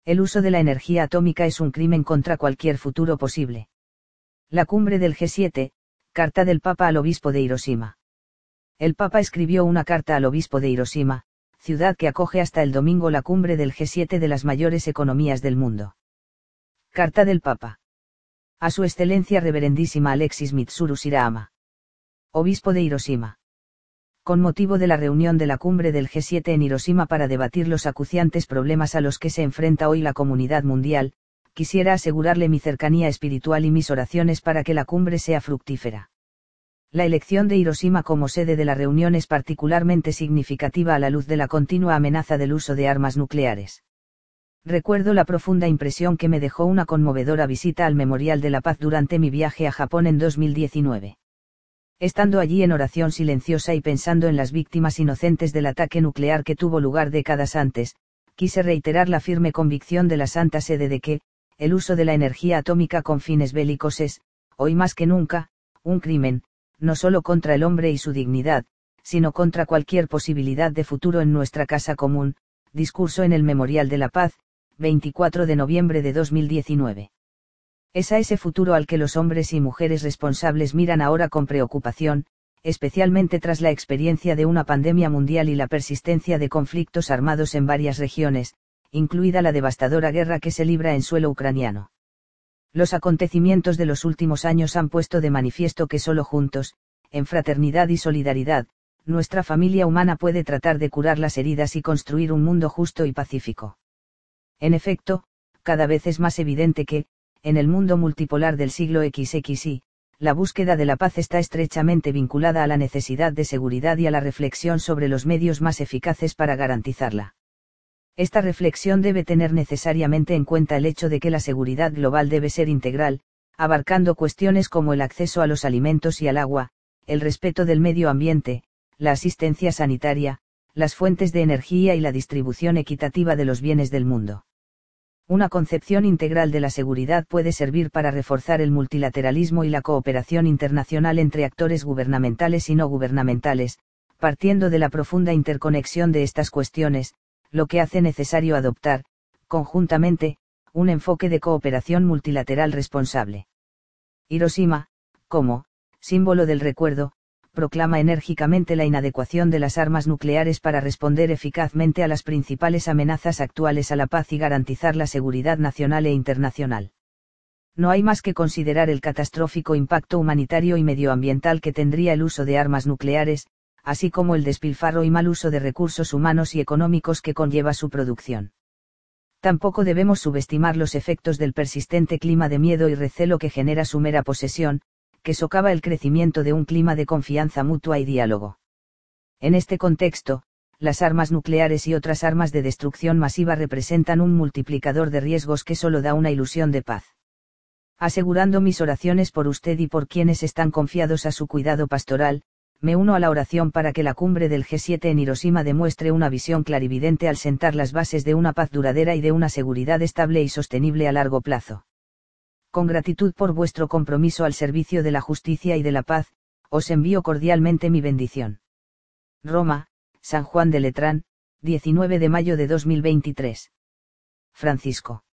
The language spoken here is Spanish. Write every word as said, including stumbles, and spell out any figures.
El uso de la energía atómica es un crimen contra cualquier futuro posible. La cumbre del G siete, carta del Papa al obispo de Hiroshima. El Papa escribió una carta al obispo de Hiroshima, ciudad que acoge hasta el domingo la cumbre del G siete de las mayores economías del mundo. Carta del Papa. A su excelencia reverendísima Alexis Mitsuru Shirahama, obispo de Hiroshima. Con motivo de la reunión de la cumbre del G siete en Hiroshima para debatir los acuciantes problemas a los que se enfrenta hoy la comunidad mundial, quisiera asegurarle mi cercanía espiritual y mis oraciones para que la cumbre sea fructífera. La elección de Hiroshima como sede de la reunión es particularmente significativa a la luz de la continua amenaza del uso de armas nucleares. Recuerdo la profunda impresión que me dejó una conmovedora visita al Memorial de la Paz durante mi viaje a Japón en dos mil diecinueve. Estando allí en oración silenciosa y pensando en las víctimas inocentes del ataque nuclear que tuvo lugar décadas antes, quise reiterar la firme convicción de la Santa Sede de que, el uso de la energía atómica con fines bélicos es, hoy más que nunca, un crimen, no solo contra el hombre y su dignidad, sino contra cualquier posibilidad de futuro en nuestra casa común. Discurso en el Memorial de la Paz, veinticuatro de noviembre de dos mil diecinueve. Es a ese futuro al que los hombres y mujeres responsables miran ahora con preocupación, especialmente tras la experiencia de una pandemia mundial y la persistencia de conflictos armados en varias regiones, incluida la devastadora guerra que se libra en suelo ucraniano. Los acontecimientos de los últimos años han puesto de manifiesto que solo juntos, en fraternidad y solidaridad, nuestra familia humana puede tratar de curar las heridas y construir un mundo justo y pacífico. En efecto, cada vez es más evidente que, en el mundo multipolar del siglo equis equis y, la búsqueda de la paz está estrechamente vinculada a la necesidad de seguridad y a la reflexión sobre los medios más eficaces para garantizarla. Esta reflexión debe tener necesariamente en cuenta el hecho de que la seguridad global debe ser integral, abarcando cuestiones como el acceso a los alimentos y al agua, el respeto del medio ambiente, la asistencia sanitaria, las fuentes de energía y la distribución equitativa de los bienes del mundo. Una concepción integral de la seguridad puede servir para reforzar el multilateralismo y la cooperación internacional entre actores gubernamentales y no gubernamentales, partiendo de la profunda interconexión de estas cuestiones, lo que hace necesario adoptar, conjuntamente, un enfoque de cooperación multilateral responsable. Hiroshima, como símbolo del recuerdo, proclama enérgicamente la inadecuación de las armas nucleares para responder eficazmente a las principales amenazas actuales a la paz y garantizar la seguridad nacional e internacional. No hay más que considerar el catastrófico impacto humanitario y medioambiental que tendría el uso de armas nucleares, así como el despilfarro y mal uso de recursos humanos y económicos que conlleva su producción. Tampoco debemos subestimar los efectos del persistente clima de miedo y recelo que genera su mera posesión, que socava el crecimiento de un clima de confianza mutua y diálogo. En este contexto, las armas nucleares y otras armas de destrucción masiva representan un multiplicador de riesgos que solo da una ilusión de paz. Asegurando mis oraciones por usted y por quienes están confiados a su cuidado pastoral, me uno a la oración para que la cumbre del G siete en Hiroshima demuestre una visión clarividente al sentar las bases de una paz duradera y de una seguridad estable y sostenible a largo plazo. Con gratitud por vuestro compromiso al servicio de la justicia y de la paz, os envío cordialmente mi bendición. Roma, San Juan de Letrán, diecinueve de mayo de dos mil veintitrés. Francisco.